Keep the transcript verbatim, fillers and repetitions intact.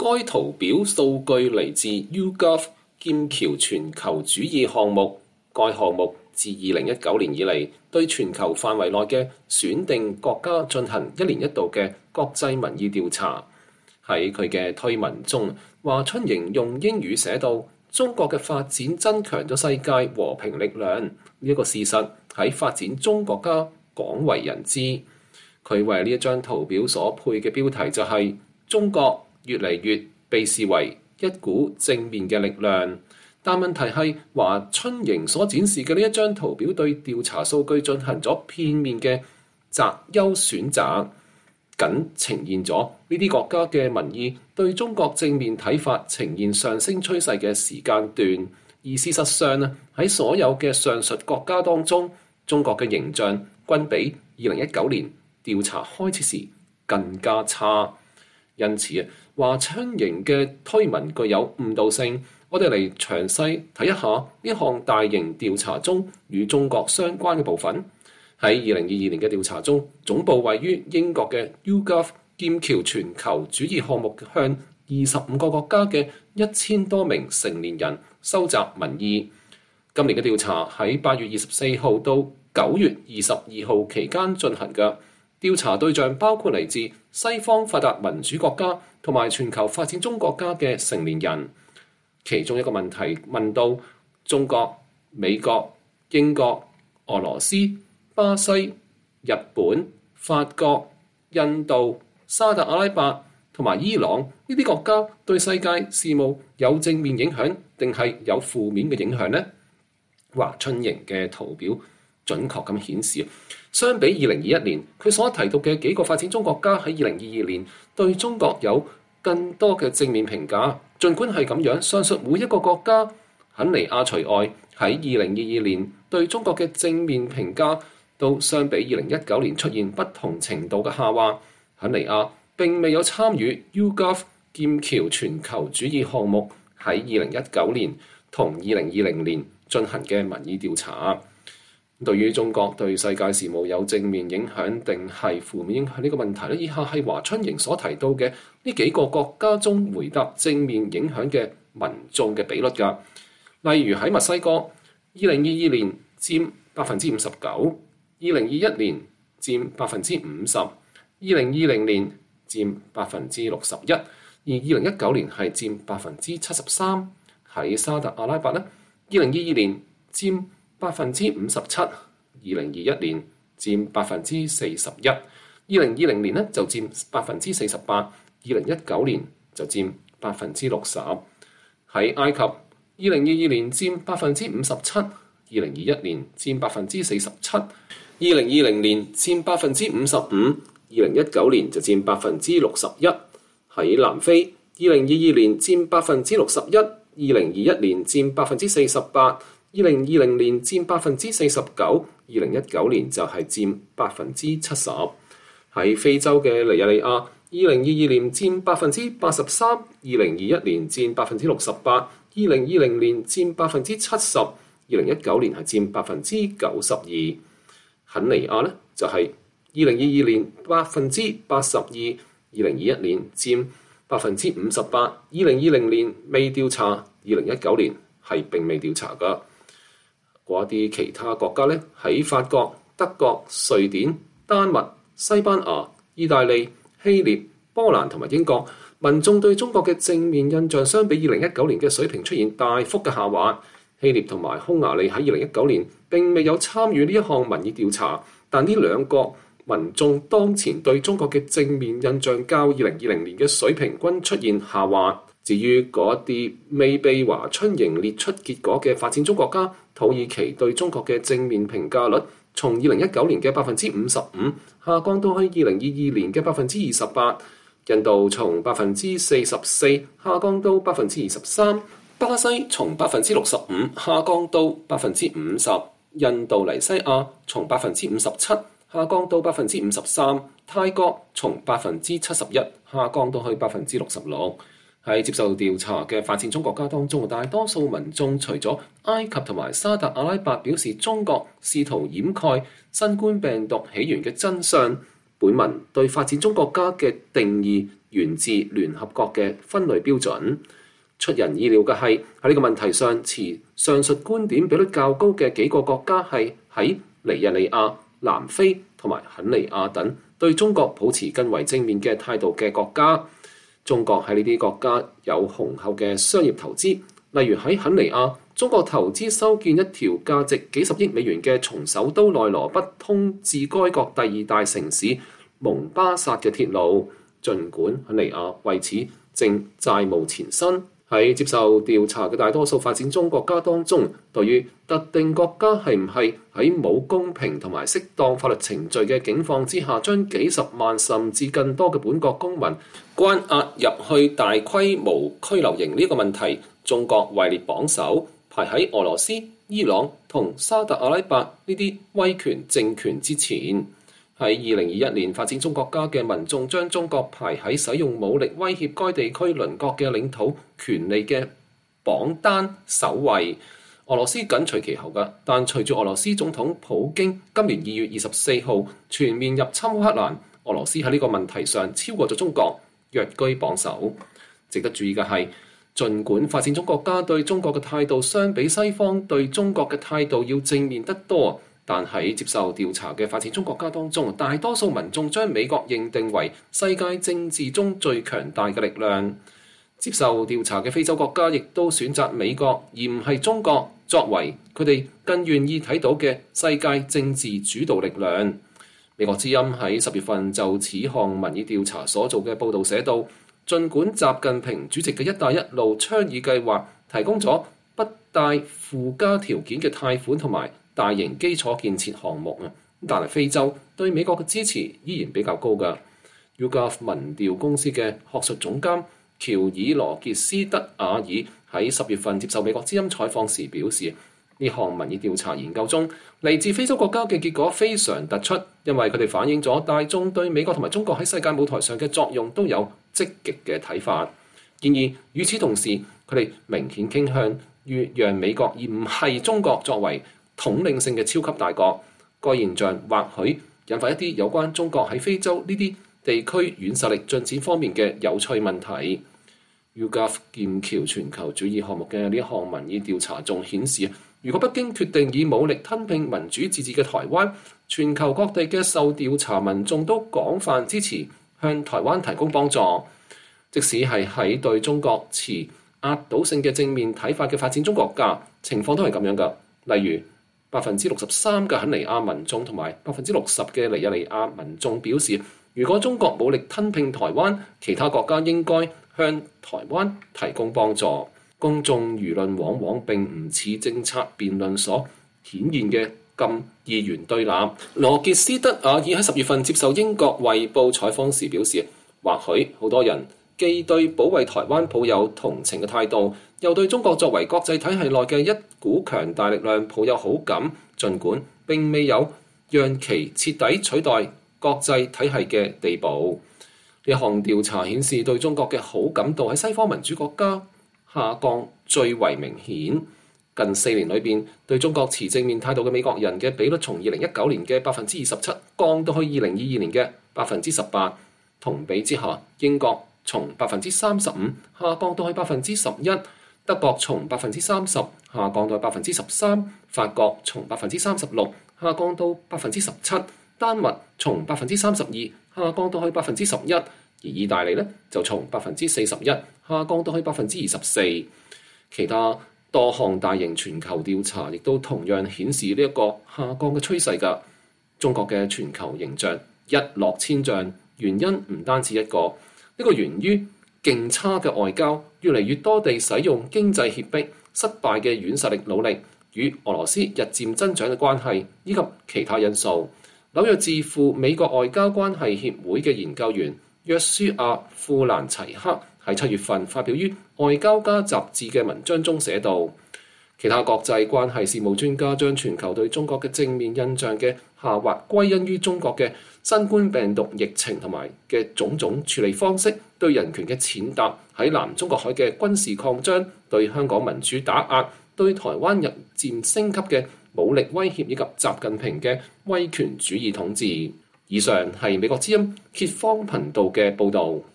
該圖表數據嚟自 YouGov 劍橋全球主義項目。該項目自二零一九年以嚟，對全球範圍內嘅選定國家進行一年一度嘅國際民意調查。喺佢嘅推文中，華春瑩用英語寫道：中國嘅發展增強咗世界和平力量，呢、這、一個事實喺發展中國家廣為人知。佢為呢一張圖表所配嘅標題就係、是、中國越嚟越被視為一股正面嘅力量。但問題係，華春瑩所展示嘅呢一張圖表對調查數據進行咗片面嘅擇優選擇，僅呈現咗呢啲國家嘅民意對中國正面睇法呈現上升趨勢嘅時間段。而事實上呢，喺所有嘅上述國家當中，中國嘅形象均比二零一九年調查開始時更加差。因此啊，華春瑩嘅推文具有誤導性。我哋嚟詳細睇一下呢項大型調查中與中國相關嘅部分。喺二零二二年嘅調查中，總部位於英國嘅 YouGov 劍橋全球主義項目向二十五個國家嘅一千多名成年人收集民意。今年嘅調查喺八月二十四號到九月二十二號期間進行嘅。調查對象包括嚟自西方發達民主國家同埋全球發展中國家嘅成年人。其中一個問題問到中國、美國、英國、俄羅斯、巴西、日本、法國、印度、沙特阿拉伯同埋伊朗呢啲國家對世界事務有正面影響定係有負面嘅影響呢？華春瑩嘅圖表準確咁顯示，相比二零二一年，佢所提到嘅幾個發展中國家喺二零二二年對中國有更多嘅正面評價。儘管係咁樣，上述每一個國家，肯尼亞除外，喺二零二二年對中國嘅正面評價都相比二零一九年出現不同程度嘅下滑。肯尼亞並未有參與 YouGov 劍橋全球主義項目喺二零一九年同二零二零年進行嘅民意調查。對於中國對世界事務有正面影響定係負面影響呢個問題咧，以下係華春瑩所提到嘅呢幾個國家中回答正面影響嘅民眾嘅比率㗎。例如喺墨西哥，二零二二年佔百分之五十九，二零二一年佔百分之五十，二零二零年佔百分之六十一，而二零一九年係佔百分之七十三。喺沙特阿拉伯咧，二零二二年佔百分之五十七，二零二一年佔百分之四十一，二零二零年咧就佔百分之四十八，二零一九年就佔百分之六十。喺埃及，二零二二年佔百分之五十七，二零二一年佔百分之四十七，二零二零年佔百分之五十五，二零一九年就佔百分之六十一。喺南非，二零二二年佔百分之六十一，二零二一年佔百分之四十八。二零二零年佔百分之四十九，二零一九年就係佔百分之七十。喺非洲嘅尼日利亞，二零二二年佔百分之八十三，二零二一年佔百分之六十八，二零二零年佔百分之七十，二零一九年係佔百分之九十二。肯尼亞呢，就係二零二二年百分之八十二，二零二一年佔百分之五十八，二零二零年未調查，二零一九年係並未調查㗎。嗰啲其他國家咧，喺法國、德國、瑞典、丹麥、西班牙、意大利、希臘、波蘭同埋英國，民眾對中國嘅正面印象相比二零一九年嘅水平出現大幅嘅下滑。希臘同埋匈牙利喺二零一九年並未有參與呢一項民意調查，但呢兩國民眾當前對中國嘅正面印象較二零二零年嘅水平均出現下滑。至於嗰啲未被華春瑩列出結果嘅發展中國家，土耳其對中國嘅正面評價率從二零一九年嘅百分之五十五下降到去二零二二年嘅百分之二十八，印度從百分之四十四下降到百分之二十三，巴西從百分之六十五下降到百分之五十，印度尼西亞從百分之五十七下降到百分之五十三，泰國從百分之七十一下降到去百分之六十六。喺接受調查嘅發展中國家當中，大多數民眾除咗埃及同埋沙特阿拉伯表示中國試圖掩蓋新冠病毒起源嘅真相，本文對發展中國家嘅定義源自聯合國嘅分類標準。出人意料嘅係，喺呢個問題上持上述觀點比率較高嘅幾個國家係喺尼日利亞、南非同埋肯尼亞等對中國保持更為正面嘅態度嘅國家。中國喺呢啲國家有雄厚嘅商業投資，例如喺肯尼亞，中國投資修建一條價值幾十億美元嘅從首都內羅畢通至該國第二大城市蒙巴薩嘅鐵路，儘管肯尼亞為此正債務纏身。喺接受調查嘅大多數發展中國家當中，對於特定國家係唔係喺冇公平同埋適當法律程序嘅境況之下，將幾十萬甚至更多嘅本國公民關押入去大規模拘留營呢個問題，中國位列榜首，排喺俄羅斯、伊朗同沙特阿拉伯呢啲威權政權之前。喺二零二一年，發展中國家嘅民眾將中國排喺使用武力威脅該地區鄰國嘅領土權利嘅榜單首位，俄羅斯緊隨其後嘅。但隨住俄羅斯總統普京今年二月二十四號全面入侵烏克蘭，俄羅斯喺呢個問題上超過咗中國，躍居榜首。值得注意嘅係，儘管發展中國家對中國嘅態度相比西方對中國嘅態度要正面得多，但喺接受調查嘅發展中國家當中，大多數民眾將美國認定為世界政治中最強大嘅力量。接受調查嘅非洲國家亦都選擇美國而唔係中國作為佢哋更願意睇到嘅世界政治主導力量。美國之音喺十月份就此項民意調查所做嘅報導寫道，儘管習近平主席嘅一帶一路倡議計劃提供咗不帶附加條件嘅貸款同埋大型基礎建設項目啊，但係非洲對美國嘅支持依然比較高㗎。YouGov 民調公司嘅學術總監喬爾羅傑斯德瓦爾喺十月份接受美國之音採訪時表示，呢項民意調查研究中嚟自非洲國家嘅結果非常突出，因為佢哋反映咗大眾對美國同埋中國喺世界舞台上嘅作用都有積極嘅睇法。然而與此同時，佢哋明顯傾向於讓美國而唔係中國作為統領性嘅超級大國。該現象或許引發一啲有關中國喺非洲呢啲地區軟實力進展方面嘅有趣問題。YouGov 劍橋全球主義項目嘅呢一項民意調查仲顯示，如果北京決定以武力吞併民主自治嘅台灣，全球各地嘅受調查民眾都廣泛支持向台灣提供幫助。即使係喺對中國持壓倒性嘅正面睇法嘅發展中國家，情況都係咁樣㗎。例如百分之六十三嘅肯尼亞民眾同埋百分之六十嘅尼日利亞民眾表示，如果中國武力吞併台灣，其他國家應該向台灣提供幫助。公眾輿論往往並唔似政策辯論所顯現嘅咁二元對立。羅傑斯德瓦爾喺十月份接受英國衛報採訪時表示，或許好多人既對保衛台灣抱有同情嘅態度，又對中國作為國際體系內嘅一股強大力量抱有好感，儘管並未有讓其徹底取代國際體系嘅地步。呢項調查顯示，對中國嘅好感度喺西方民主國家下降最為明顯。近四年裏邊，對中國持正面態度嘅美國人嘅比率從二零一九年嘅百分之二十七降到去二零二二年嘅百分之十八。同比之下，英國從百分之三十五下降到去百分之十一，德國從百分之三十下降到百分之十三，法國從百分之三十六下降到百分之十七，丹麥從百分之三十二下降到去百分之十一，而意大利呢就從百分之四十一下降到去百分之二十四。其他多項大型全球調查亦都同樣顯示呢一個下降嘅趨勢㗎。中國嘅全球形象一落千丈，原因唔單止一個，呢個源於勁差嘅外交，越嚟越多地使用經濟脅迫，失敗嘅軟實力努力，與俄羅斯日漸增長嘅關係，以及其他因素。紐約智庫美國外交關係協會嘅研究員約書亞富蘭齊克喺七月份發表於《外交家》雜誌嘅文章中寫道，其他國際關係事務專家將全球對中國嘅正面印象嘅下滑歸因於中國嘅新冠病毒疫情同埋嘅種種處理方式，對人權嘅踐踏，喺南中國海嘅軍事擴張，對香港民主打壓，對台灣日漸升級嘅武力威脅，以及習近平嘅威權主義統治。以上係美國之音揭方頻道嘅報導。